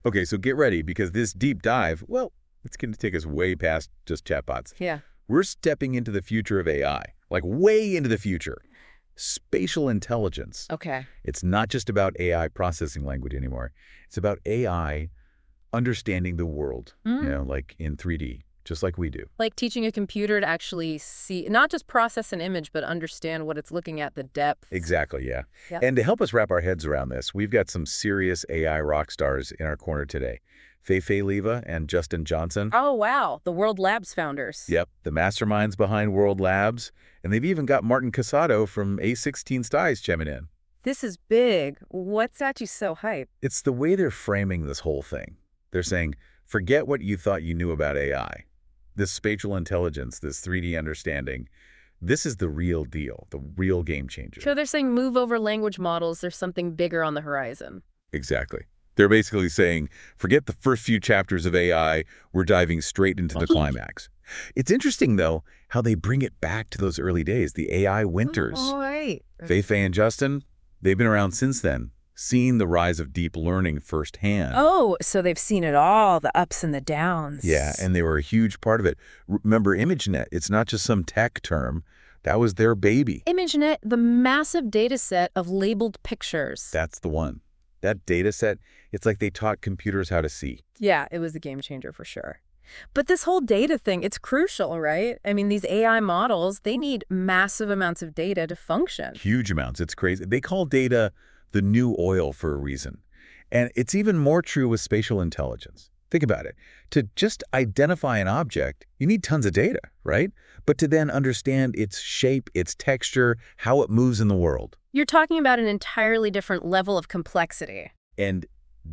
Okay, so get ready because this deep dive, well, it's going to take us way past just chatbots. Yeah. We're stepping into the future of AI, like way into the future. Spatial intelligence. Okay. It's not just about AI processing language anymore. It's about AI understanding the world, like in 3D, just like we do. Like teaching a computer to actually see, not just process an image, but understand what it's looking at, the depth. Exactly, yeah. Yep. And to help us wrap our heads around this, we've got some serious AI rock stars in our corner today. Fei-Fei Leva and Justin Johnson. Oh, wow. The World Labs founders. Yep, the masterminds behind World Labs. And they've even got Martin Casado from A16 Styes chiming in. This is big. What's got you so hyped? It's the way they're framing this whole thing. They're saying, forget what you thought you knew about AI. This spatial intelligence, this 3D understanding, this is the real deal, the real game changer. So they're saying move over language models. There's something bigger on the horizon. Exactly. They're basically saying, forget the first few chapters of AI, we're diving straight into the climax. It's interesting, though, how they bring it back to those early days, the AI winters. Oh, right. Fei-Fei and Justin, they've been around since then, seeing the rise of deep learning firsthand. Oh, so they've seen it all, the ups and the downs. Yeah, and they were a huge part of it. Remember ImageNet, it's not just some tech term. That was their baby. ImageNet, the massive data set of labeled pictures. That's the one. That data set, it's like they taught computers how to see. Yeah, it was a game changer for sure. But this whole data thing, it's crucial, right? I mean, these AI models, they need massive amounts of data to function. Huge amounts. It's crazy. They call data the new oil for a reason. And it's even more true with spatial intelligence. Think about it. To just identify an object, you need tons of data, right? But to then understand its shape, its texture, how it moves in the world. You're talking about an entirely different level of complexity. And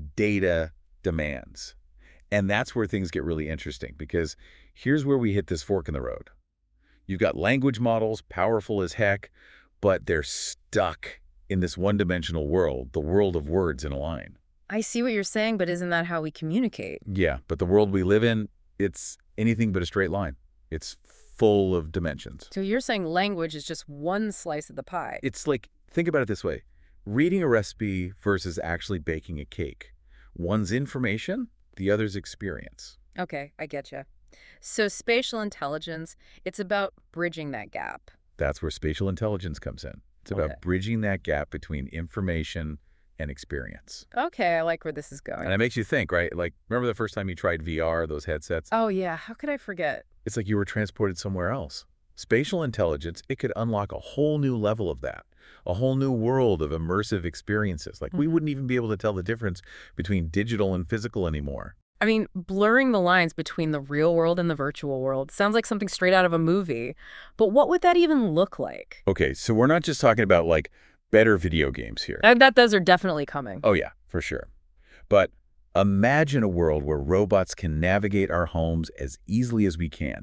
data demands. And that's where things get really interesting, because here's where we hit this fork in the road. You've got language models, powerful as heck, but they're stuck in this one-dimensional world, the world of words in a line. I see what you're saying, but isn't that how we communicate? Yeah, but the world we live in, it's anything but a straight line. It's full of dimensions. So you're saying language is just one slice of the pie. It's like, think about it this way. Reading a recipe versus actually baking a cake. One's information, the other's experience. Okay, I get you. So spatial intelligence, it's about bridging that gap. That's where spatial intelligence comes in. It's about bridging that gap between information and experience. Okay, I like where this is going. And it makes you think, right? Like, remember the first time you tried VR, those headsets? Oh, yeah. How could I forget? It's like you were transported somewhere else. Spatial intelligence, it could unlock a whole new level of that, a whole new world of immersive experiences. Like, we wouldn't even be able to tell the difference between digital and physical anymore. I mean, blurring the lines between the real world and the virtual world sounds like something straight out of a movie. But what would that even look like? Okay, so we're not just talking about, like, better video games here. Those are definitely coming. Oh, yeah, for sure. But imagine a world where robots can navigate our homes as easily as we can.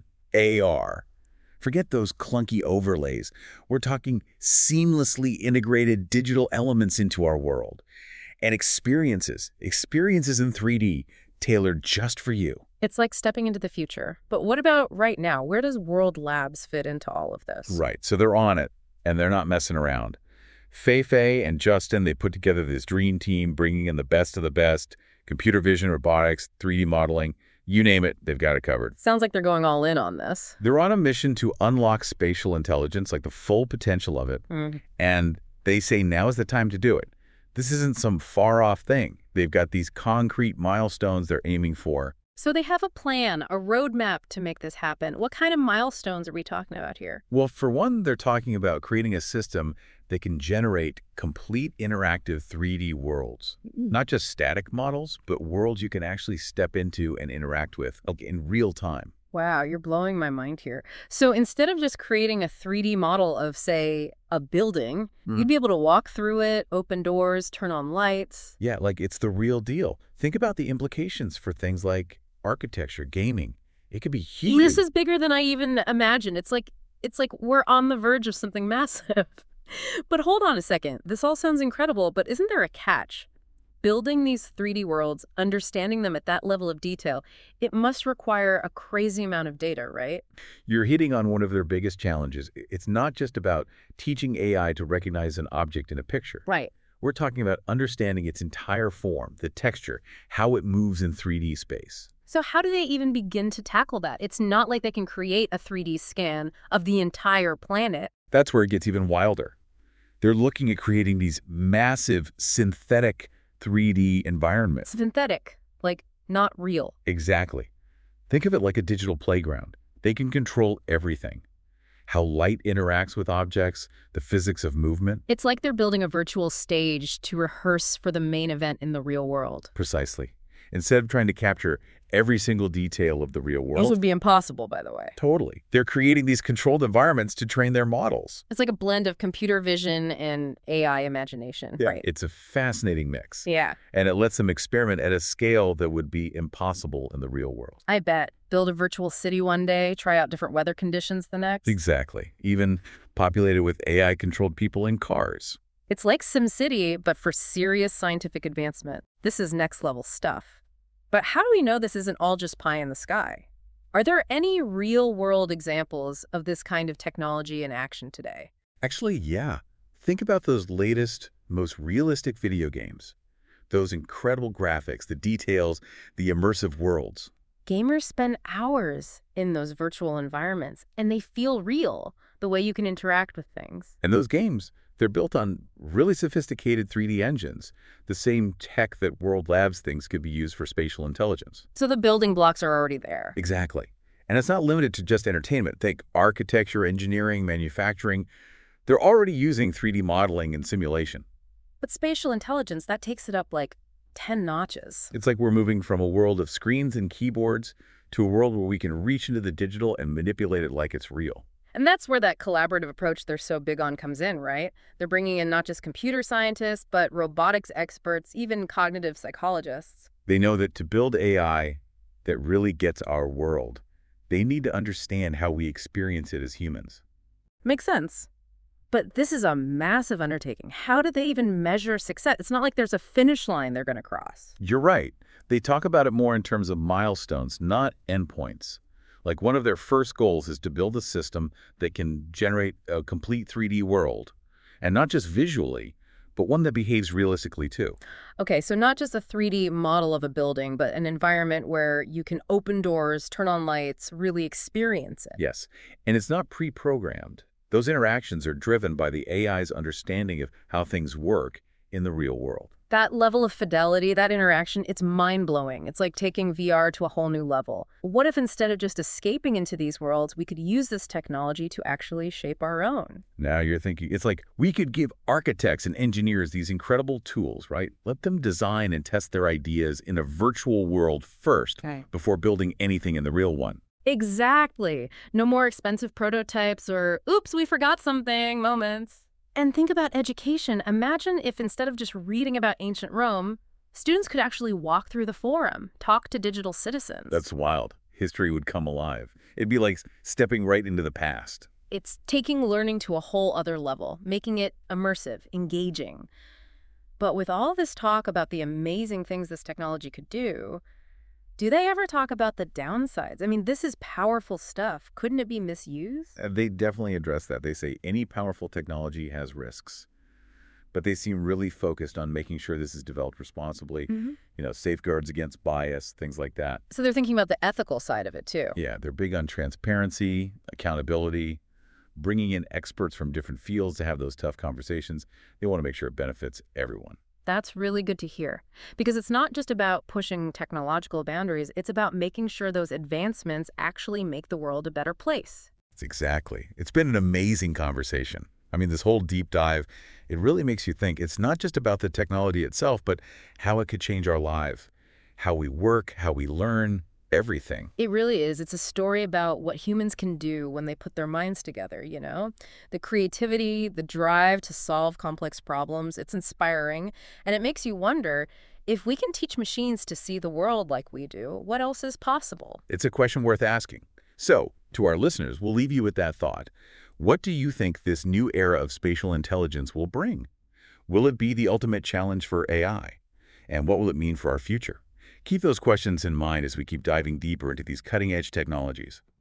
AR. Forget those clunky overlays. We're talking seamlessly integrated digital elements into our world. And experiences in 3D, tailored just for you. It's like stepping into the future. But what about right now? Where does World Labs fit into all of this? Right, so they're on it, and they're not messing around. Fei-Fei and Justin, they put together this dream team, bringing in the best of the best, computer vision, robotics, 3D modeling, you name it, they've got it covered. Sounds like they're going all in on this. They're on a mission to unlock spatial intelligence, like the full potential of it, and they say now is the time to do it. This isn't some far-off thing. They've got these concrete milestones they're aiming for. So they have a plan, a roadmap to make this happen. What kind of milestones are we talking about here? Well, for one, they're talking about creating a system that can generate complete interactive 3D worlds. Not just static models, but worlds you can actually step into and interact with in real time. Wow, you're blowing my mind here. So instead of just creating a 3D model of, say, a building, you'd be able to walk through it, open doors, turn on lights. Yeah, like it's the real deal. Think about the implications for things like architecture, gaming. It could be huge. This is bigger than I even imagined. It's like we're on the verge of something massive. But hold on a second. This all sounds incredible, but isn't there a catch? Building these 3D worlds, understanding them at that level of detail, it must require a crazy amount of data, right? You're hitting on one of their biggest challenges. It's not just about teaching AI to recognize an object in a picture. Right. We're talking about understanding its entire form, the texture, how it moves in 3D space. So how do they even begin to tackle that? It's not like they can create a 3D scan of the entire planet. That's where it gets even wilder. They're looking at creating these massive synthetic 3D environments. Synthetic, like not real. Exactly. Think of it like a digital playground. They can control everything. How light interacts with objects, the physics of movement. It's like they're building a virtual stage to rehearse for the main event in the real world. Precisely. Instead of trying to capture every single detail of the real This world. would be impossible, by the way. Totally. They're creating these controlled environments to train their models. It's like a blend of computer vision and AI imagination, right? It's a fascinating mix. Yeah, And it lets them experiment at a scale that would be impossible in the real world. I bet. Build a virtual city one day, try out different weather conditions the next. Exactly. Even populated with AI-controlled people in cars. It's like SimCity, but for serious scientific advancement. This is next level stuff. But how do we know this isn't all just pie in the sky? Are there any real-world examples of this kind of technology in action today? Actually, yeah. Think about those latest, most realistic video games. Those incredible graphics, the details, the immersive worlds. Gamers spend hours in those virtual environments, and they feel real, the way you can interact with things. And those games, they're built on really sophisticated 3D engines, the same tech that World Labs thinks could be used for spatial intelligence. So the building blocks are already there. Exactly. And it's not limited to just entertainment. Think architecture, engineering, manufacturing. They're already using 3D modeling and simulation. But spatial intelligence, that takes it up like 10 notches. It's like we're moving from a world of screens and keyboards to a world where we can reach into the digital and manipulate it like it's real. And that's where that collaborative approach they're so big on comes in, right? They're bringing in not just computer scientists, but robotics experts, even cognitive psychologists. They know that to build AI that really gets our world, they need to understand how we experience it as humans. Makes sense. But this is a massive undertaking. How do they even measure success? It's not like there's a finish line they're going to cross. You're right. They talk about it more in terms of milestones, not endpoints. Like one of their first goals is to build a system that can generate a complete 3D world, and not just visually, but one that behaves realistically too. Okay, so not just a 3D model of a building, but an environment where you can open doors, turn on lights, really experience it. Yes, and it's not pre-programmed. Those interactions are driven by the AI's understanding of how things work in the real world. That level of fidelity, that interaction, it's mind-blowing. It's like taking VR to a whole new level. What if instead of just escaping into these worlds, we could use this technology to actually shape our own? Now you're thinking, it's like we could give architects and engineers these incredible tools, right? Let them design and test their ideas in a virtual world first before building anything in the real one. Exactly. No more expensive prototypes or, oops, we forgot something moments. And think about education. Imagine if instead of just reading about ancient Rome, students could actually walk through the forum, talk to digital citizens. That's wild. History would come alive. It'd be like stepping right into the past. It's taking learning to a whole other level, making it immersive, engaging. But with all this talk about the amazing things this technology could do they ever talk about the downsides? I mean, this is powerful stuff. Couldn't it be misused? They definitely address that. They say any powerful technology has risks, but they seem really focused on making sure this is developed responsibly, safeguards against bias, things like that. So they're thinking about the ethical side of it, too. Yeah, they're big on transparency, accountability, bringing in experts from different fields to have those tough conversations. They want to make sure it benefits everyone. That's really good to hear, because it's not just about pushing technological boundaries, it's about making sure those advancements actually make the world a better place. Exactly. It's been an amazing conversation. I mean, this whole deep dive, it really makes you think it's not just about the technology itself, but how it could change our lives, how we work, how we learn, everything. It really is. It's a story about what humans can do when they put their minds together, The creativity, the drive to solve complex problems, it's inspiring. And it makes you wonder, if we can teach machines to see the world like we do, what else is possible? It's a question worth asking. So, to our listeners, we'll leave you with that thought. What do you think this new era of spatial intelligence will bring? Will it be the ultimate challenge for AI? And what will it mean for our future? Keep those questions in mind as we keep diving deeper into these cutting-edge technologies.